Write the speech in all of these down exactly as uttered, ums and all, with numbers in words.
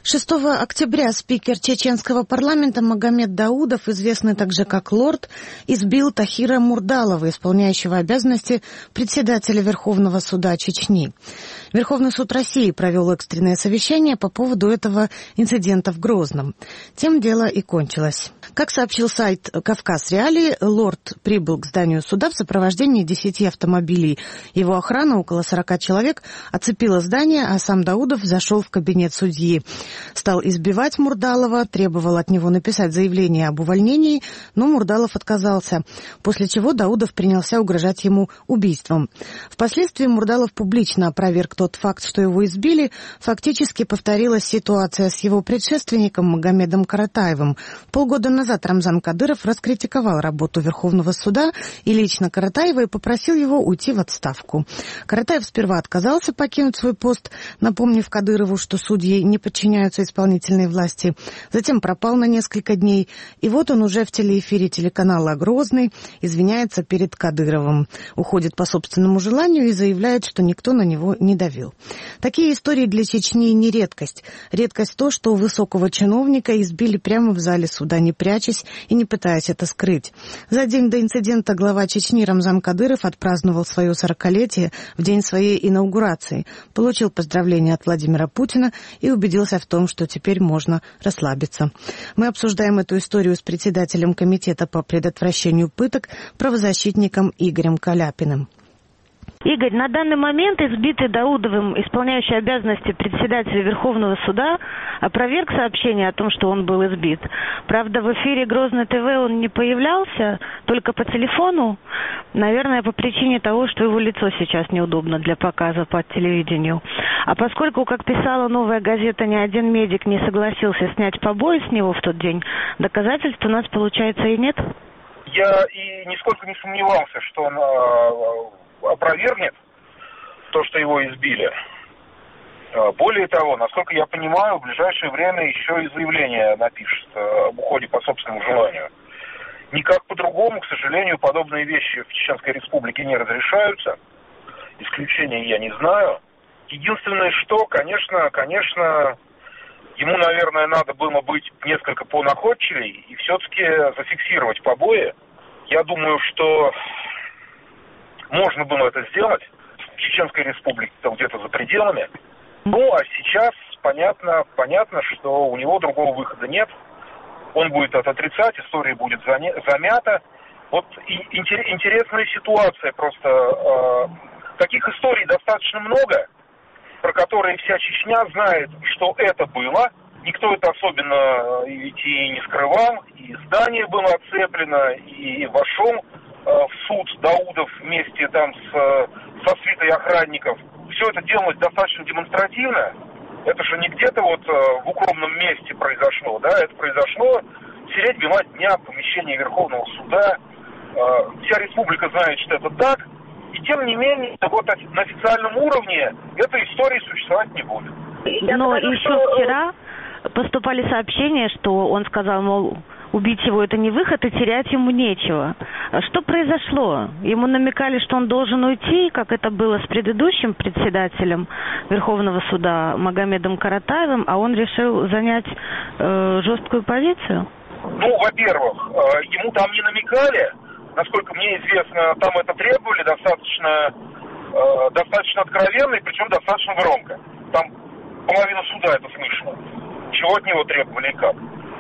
шестого октября спикер чеченского парламента Магомед Даудов, известный также как Лорд, избил Тахира Мурдалова, исполняющего обязанности председателя Верховного суда Чечни. Верховный суд России провел экстренное совещание по поводу этого инцидента в Грозном. Тем дело и кончилось. Как сообщил сайт «Кавказ Реалии», Лорд прибыл к зданию суда в сопровождении десяти автомобилей. Его охрана, около сорока человек, оцепила здание, а сам Даудов зашел в кабинет судьи. Стал избивать Мурдалова, требовал от него написать заявление об увольнении, но Мурдалов отказался, после чего Даудов принялся угрожать ему убийством. Впоследствии Мурдалов публично опроверг тот факт, что его избили. Фактически повторилась ситуация с его предшественником Магомедом Каратаевым. Полгода назад Рамзан Кадыров раскритиковал работу Верховного суда и лично Каратаева и попросил его уйти в отставку. Каратаев сперва отказался покинуть свой пост, напомнив Кадырову, что судьи не подчиняются исполнительной власти. Затем пропал на несколько дней, и вот он уже в телеэфире телеканала «Грозный» извиняется перед Кадыровым. Уходит по собственному желанию и заявляет, что никто на него не давил. Такие истории для Чечни не редкость. Редкость то, что высокого чиновника избили прямо в зале суда, не прячась и не пытаясь это скрыть. За день до инцидента глава Чечни Рамзан Кадыров отпраздновал свое сорокалетие в день своей инаугурации, получил поздравления от Владимира Путина и убедился в том, что теперь можно расслабиться. Мы обсуждаем эту историю с председателем Комитета по предотвращению пыток, правозащитником Игорем Каляпиным. Игорь, на данный момент избитый Даудовым исполняющий обязанности председателя Верховного суда опроверг сообщение о том, что он был избит. Правда, в эфире Грозный ТВ он не появлялся, только по телефону. Наверное, по причине того, что его лицо сейчас неудобно для показа по телевидению. А поскольку, как писала «Новая газета», ни один медик не согласился снять побои с него в тот день, доказательств у нас, получается, и нет? Я и нисколько не сомневался, что он опровергнет то, что его избили. Более того, насколько я понимаю, в ближайшее время еще и заявление напишет об уходе по собственному желанию. Никак по-другому, к сожалению, подобные вещи в Чеченской Республике не разрешаются. Исключения я не знаю. Единственное, что, конечно, конечно, ему, наверное, надо было быть несколько понаходчивее и все-таки зафиксировать побои. Я думаю, что можно было это сделать в Чеченской Республике, там где-то за пределами. Ну, а сейчас понятно, понятно, что у него другого выхода нет. Он будет это отрицать, история будет замята. Вот и интересная ситуация просто. Э, таких историй достаточно много, про которые вся Чечня знает, что это было. Никто это особенно ведь и не скрывал. И здание было оцеплено, и вошел в суд Даудов вместе там с, со свитой охранников. Все это делалось достаточно демонстративно. Это же не где-то вот в укромном месте произошло, да, это произошло средь бела дня в помещении Верховного суда. Вся республика знает, что это так. И тем не менее, вот на официальном уровне этой истории существовать не будет. Но еще вчера поступали сообщения, что он сказал, мол, убить его это не выход, и терять ему нечего. Что произошло? Ему намекали, что он должен уйти, как это было с предыдущим председателем Верховного суда Магомедом Каратаевым, а он решил занять э, жесткую позицию? Ну, во-первых, э, ему там не намекали. Насколько мне известно, там это требовали достаточно, э, достаточно откровенно и причем достаточно громко. Там половина суда это слышала. Чего от него требовали и как.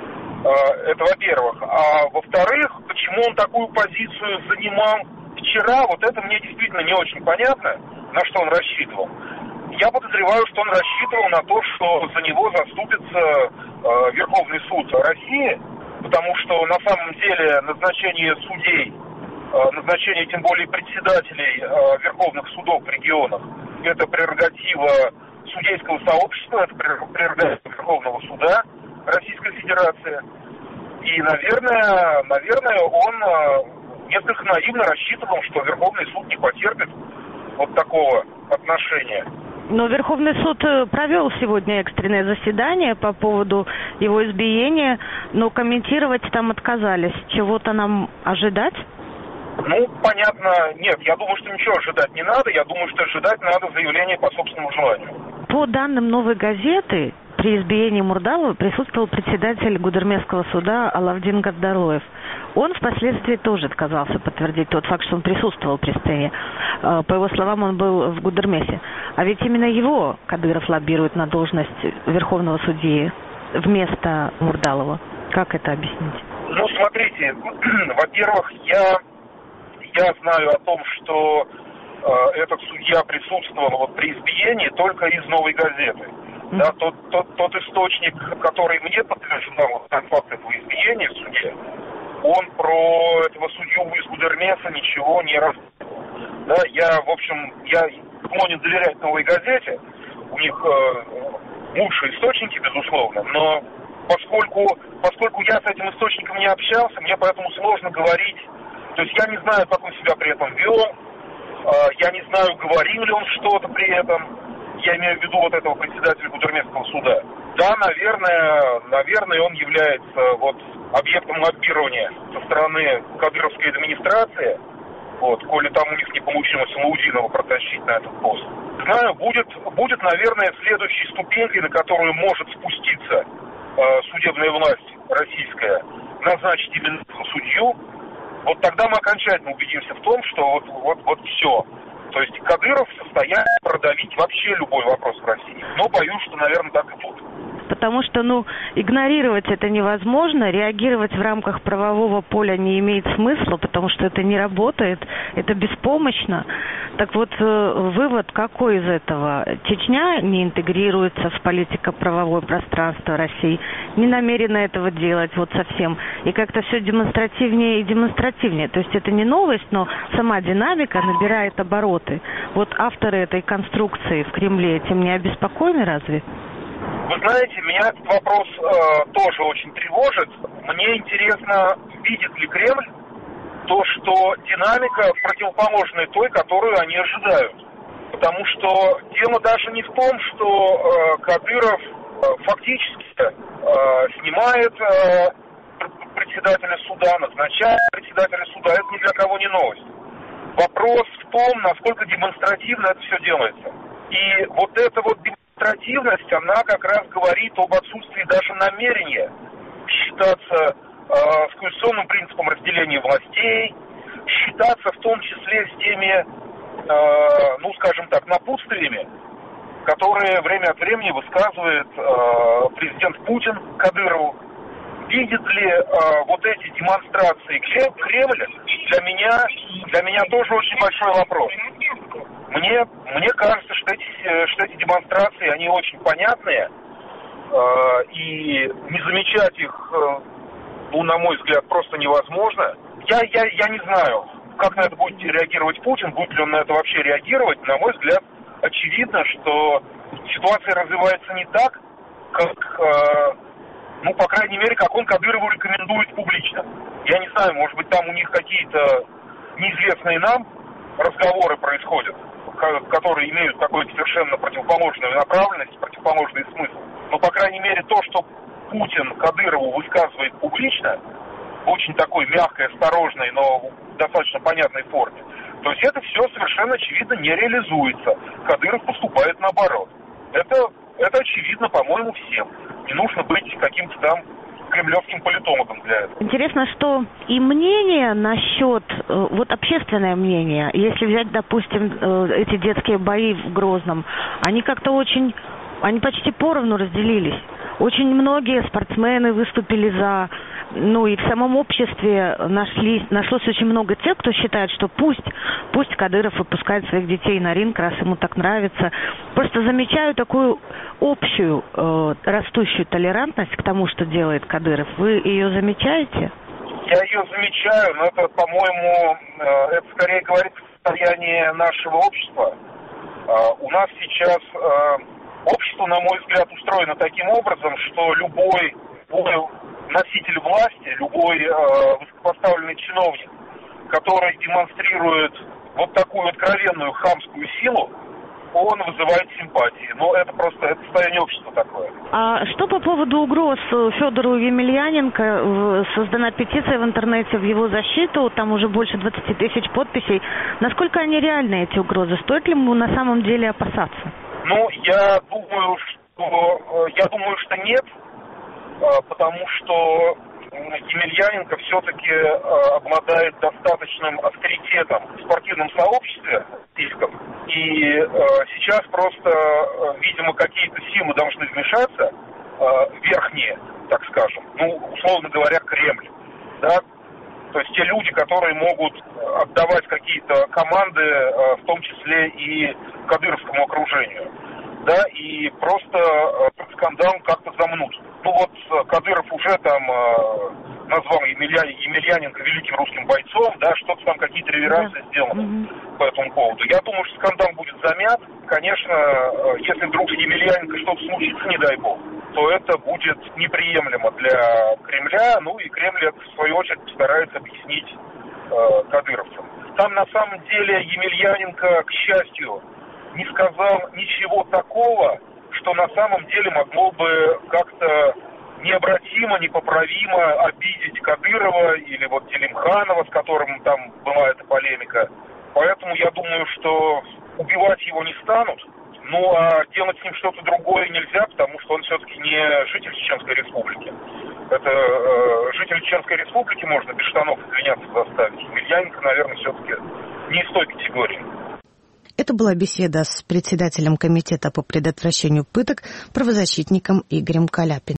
Это во-первых. А во-вторых, почему он такую позицию занимал вчера, вот это мне действительно не очень понятно, на что он рассчитывал. Я подозреваю, что он рассчитывал на то, что за него заступится э, Верховный суд России, потому что на самом деле назначение судей, э, назначение тем более председателей э, верховных судов в регионах, это прерогатива судейского сообщества, это прерогатива Верховного суда Российской Федерации. И, наверное, наверное, он несколько наивно рассчитывал, что Верховный суд не потерпит вот такого отношения. Но Верховный суд провел сегодня экстренное заседание по поводу его избиения, но комментировать там отказались. Чего-то нам ожидать? Ну, понятно, нет. Я думаю, что ничего ожидать не надо. Я думаю, что ожидать надо заявление по собственному желанию. По данным «Новой газеты», при избиении Мурдалова присутствовал председатель Гудермесского суда Алавдин Гардалоев. Он впоследствии тоже отказался подтвердить тот факт, что он присутствовал при сцене. По его словам, он был в Гудермесе. А ведь именно его Кадыров лоббирует на должность верховного судьи вместо Мурдалова. Как это объяснить? Ну, смотрите, во-первых, я, я знаю о том, что э, этот судья присутствовал вот при избиении только из «Новой газеты». Mm-hmm. Да, тот, тот, тот источник, который мне подтверждал факт этого избиения в суде, он про этого судью из Гудермеса ничего не рассказывал. Да, я, в общем, я склонен доверять «Новой газете», у них э, лучшие источники, безусловно, но поскольку, поскольку я с этим источником не общался, мне поэтому сложно говорить, то есть я не знаю, как он себя при этом вел, э, я не знаю, говорил ли он что-то при этом, я имею в виду вот этого председателя Гудермесского суда. Да, наверное, наверное, он является вот объектом лоббирования со стороны кадыровской администрации, вот, коли там у них не получилось Салаудинова протащить на этот пост. Знаю, будет, будет, наверное, следующей ступенькой, на которую может спуститься э, судебная власть российская, назначить именно судью. Вот тогда мы окончательно убедимся в том, что вот, вот, вот все. То есть Кадыров в состоянии продавить вообще любой вопрос в России. Но боюсь, что, наверное, так и будет. Потому что, ну, игнорировать это невозможно, реагировать в рамках правового поля не имеет смысла, потому что это не работает, это беспомощно. Так вот, вывод какой из этого? Чечня не интегрируется в политико-правовое пространство России, не намерена этого делать вот совсем. И как-то все демонстративнее и демонстративнее. То есть это не новость, но сама динамика набирает обороты. Вот авторы этой конструкции в Кремле этим не обеспокоены разве? Вы знаете, меня этот вопрос э, тоже очень тревожит. Мне интересно, видит ли Кремль то, что динамика противоположная той, которую они ожидают. Потому что дело даже не в том, что э, Кадыров э, фактически э, снимает э, председателя суда, назначает председателя суда. Это ни для кого не новость. Вопрос в том, насколько демонстративно это все делается. И вот это вот демонстративность, она как раз говорит об отсутствии даже намерения считаться э, с конституционным принципом разделения властей, считаться в том числе с теми, э, ну, скажем так, напутствиями, которые время от времени высказывает э, президент Путин Кадырову. Видит ли э, вот эти демонстрации Кремля, для меня, для меня тоже очень большой вопрос. Мне, мне кажется, что эти, что эти демонстрации, они очень понятные, э, и не замечать их, э, ну, на мой взгляд, просто невозможно. Я, я, я не знаю, как на это будет реагировать Путин, будет ли он на это вообще реагировать. На мой взгляд, очевидно, что ситуация развивается не так, как, э, ну, по крайней мере, как он Кадырову рекомендует публично. Я не знаю, может быть, там у них какие-то неизвестные нам разговоры происходят, которые имеют какую-то совершенно противоположную направленность, противоположный смысл. Но, по крайней мере, то, что Путин Кадырову высказывает публично, в очень такой мягкой, осторожной, но достаточно понятной форме, то есть это все совершенно очевидно не реализуется. Кадыров поступает наоборот. Это, это очевидно, по-моему, всем. Не нужно быть каким-то там кремлевским политологом для этого. Интересно, что и мнение насчет, вот общественное мнение, если взять, допустим, эти детские бои в Грозном, они как-то очень, они почти поровну разделились. Очень многие спортсмены выступили за, ну и в самом обществе нашлись, нашлось очень много тех, кто считает, что пусть, пусть Кадыров выпускает своих детей на ринг, раз ему так нравится. Просто замечаю такую общую э, растущую толерантность к тому, что делает Кадыров. Вы ее замечаете? Я ее замечаю, но это, по-моему, э, это скорее говорит о состоянии нашего общества. Э, у нас сейчас э, общество, на мой взгляд, устроено таким образом, что любой, любой носитель власти, любой э, высокопоставленный чиновник, который демонстрирует вот такую откровенную хамскую силу, он вызывает симпатии. Но это просто это состояние общества такое. А что по поводу угроз Федору Емельяненко? Создана петиция в интернете в его защиту, там уже больше двадцати тысяч подписей. Насколько они реальны, эти угрозы? Стоит ли ему на самом деле опасаться? Ну, я думаю, то я думаю, что нет, потому что Емельяненко все-таки обладает достаточным авторитетом в спортивном сообществе российском. И сейчас просто, видимо, какие-то силы должны вмешаться, верхние, так скажем, ну, условно говоря, Кремль, да, то есть те люди, которые могут отдавать какие-то команды, в том числе и кадыровскому окружению, да, и просто этот скандал как-то замнуть. Ну вот Кадыров уже там назвал Емелья... Емельяненко великим русским бойцом, да, что-то там, какие-то реверансы yeah. сделаны mm-hmm. по этому поводу. Я думаю, что скандал будет замят. Конечно, если вдруг с Емельяненко что-то случится, не дай бог, то это будет неприемлемо для Кремля, ну и Кремль это, в свою очередь, постарается объяснить э, кадыровцам. Там на самом деле Емельяненко, к счастью, не сказал ничего такого, что на самом деле могло бы как-то необратимо, непоправимо обидеть Кадырова или вот Телимханова, с которым там была эта полемика. Поэтому я думаю, что убивать его не станут. Ну, а делать с ним что-то другое нельзя, потому что он все-таки не житель Чеченской Республики. Это э, житель Чеченской Республики можно без штанов извиняться заставить. Емельяненко, наверное, все-таки не из той категории. Это была беседа с председателем комитета по предотвращению пыток, правозащитником Игорем Каляпиным.